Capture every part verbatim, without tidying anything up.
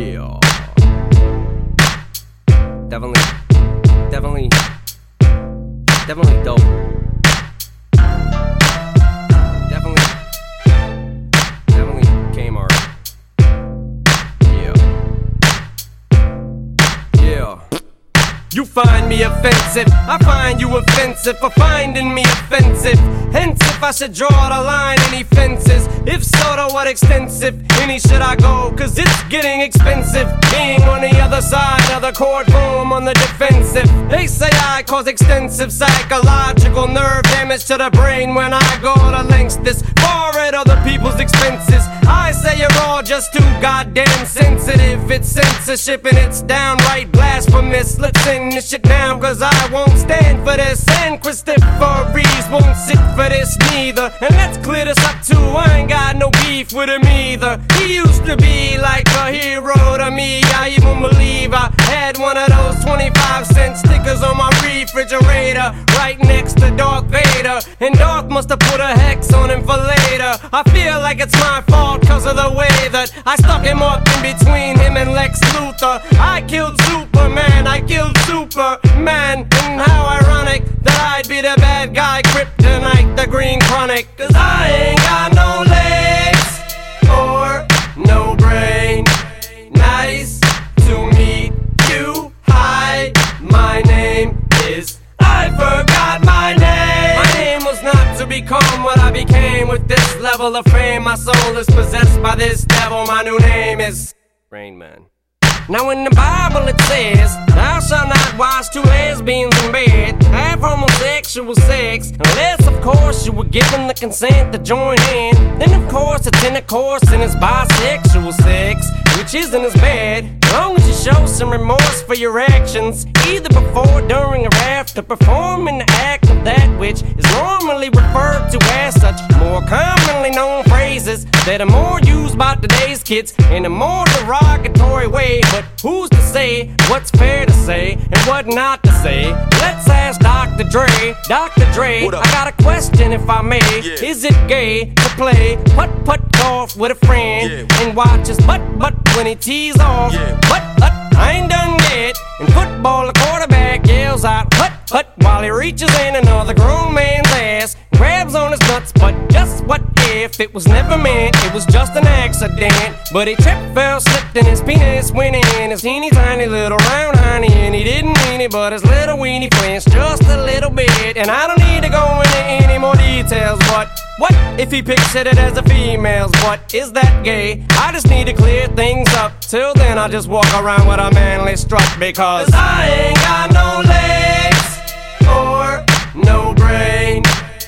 Yeah. Definitely, definitely, definitely dope. Definitely, definitely Kmart. Yeah. Yeah. You find me offensive, I find you offensive for finding me offensive. Hence, if I should draw the line, any fences? If so, to what extensive? Any should I go? Cause it's getting expensive being on the other side of the courtroom on the defensive. They say I cause extensive psychological nerve damage to the brain when I go to lengths this far at other people's expenses. I say you're all just too goddamn sensitive. It's censorship and it's downright blasphemous. Let's end this shit now, cause I won't stand for this. And Christopher Reeves won't sit for this neither. And let's clear this up too, I ain't got no beef with him either. He used to be like a hero to me. I even believe I had one of those twenty-five cent stickers on my refrigerator, right next to Darth Vader. And Darth must have put a hex on him for later. I feel like it's my fault cause of the way that I stuck him up in between him and Lex Luthor. I killed Superman, I killed Superman. And how ironic that I'd be the bad guy, Kryptonite, the Green Chronic. Cause I ain't got no legs or no brain. Nice to meet you. Hi, my name is... I forgot my name. My name was not to become what I became. With this level of fame, my soul is possessed by this devil. My new name is Rain Man. Now in the Bible it says, thou shalt not watch two lesbians in bed, have homosexual sex, unless of course you were given the consent to join in. Then of course it's intercourse and it's bisexual sex, which isn't as bad, as long as you show some remorse for your actions, either before, during, or after performing the act of that which is normally referred to as such more commonly known phrases that are more used by today's kids in a more derogatory way. But who's to say what's fair to say and what not to say? Let's ask Doctor Dre. Doctor Dre, I got a question if I may. Yeah. Is it gay to play putt-putt golf with a friend yeah. and watch his butt-butt when he tees off? Yeah. But-but, I ain't done yet. In football, the quarterback yells out hut-hut while he reaches in another grown man's ass, grabs on his nuts. But just what if it was never meant? It was just an accident. But he tripped, fell, slipped, and his penis went in his teeny tiny little round honey. And he didn't mean it, but his little weenie flinched just a little bit. And I don't need to go into any more details. But what if he pictured it as a female's? What is that gay? I just need to clear things up. Till then I'll just walk around with a manly strut. Because Cause I ain't got no legs or no brain.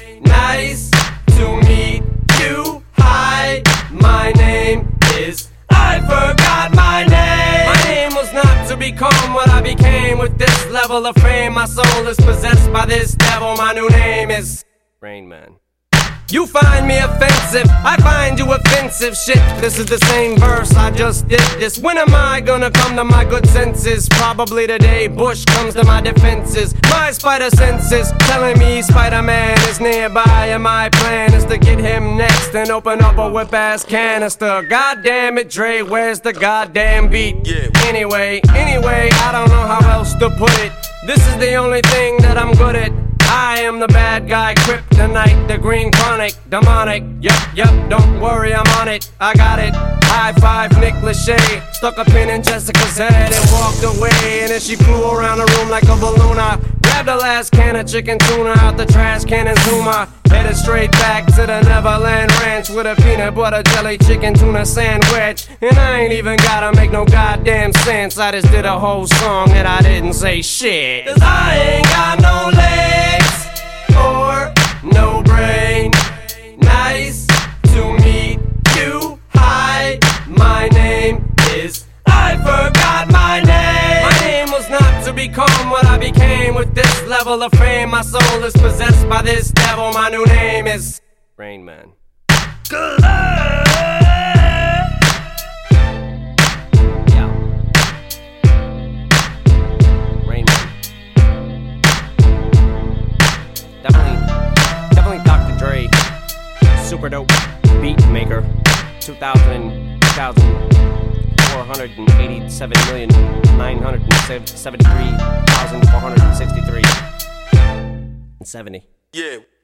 Nice to meet you. Hi, my name is... I forgot my name. My name was not to become what I became. With this level of fame, my soul is possessed by this devil. My new name is Rain Man. You find me offensive, I find you offensive. Shit, this is the same verse, I just did this. When am I gonna come to my good senses? Probably the day Bush comes to my defenses. My spider senses telling me Spider-Man is nearby, and my plan is to get him next and open up a whip-ass canister. God damn it, Dre, where's the goddamn beat? Yeah. Anyway, anyway, I don't know how else to put it. This is the only thing that I'm good at. I am the bad guy, Kryptonite, the Green Chronic, demonic. Yup, yup, don't worry, I'm on it. I got it. High five, Nick Lachey. Stuck a pin in Jessica's head and walked away. And then she flew around the room like a balloon. I grabbed the last can of chicken tuna out the trash can and Zuma. Headed straight back to the Neverland Ranch with a peanut butter jelly chicken tuna sandwich. And I ain't even gotta make no goddamn sense. I just did a whole song and I didn't say shit. Cause I ain't got no legs or no brain. Nice to meet you. Hi, my name is... I forgot my name. My name was not to become what I became. With this level of fame, my soul is possessed by this devil. My new name is Rain Man. Good luck. Yeah. Rain Man. Definitely, definitely Doctor Dre. Super dope beat maker. two thousand, two thousand four hundred eighty-seven million nine hundred seventy-three thousand four hundred sixty-three and seventy. Yeah.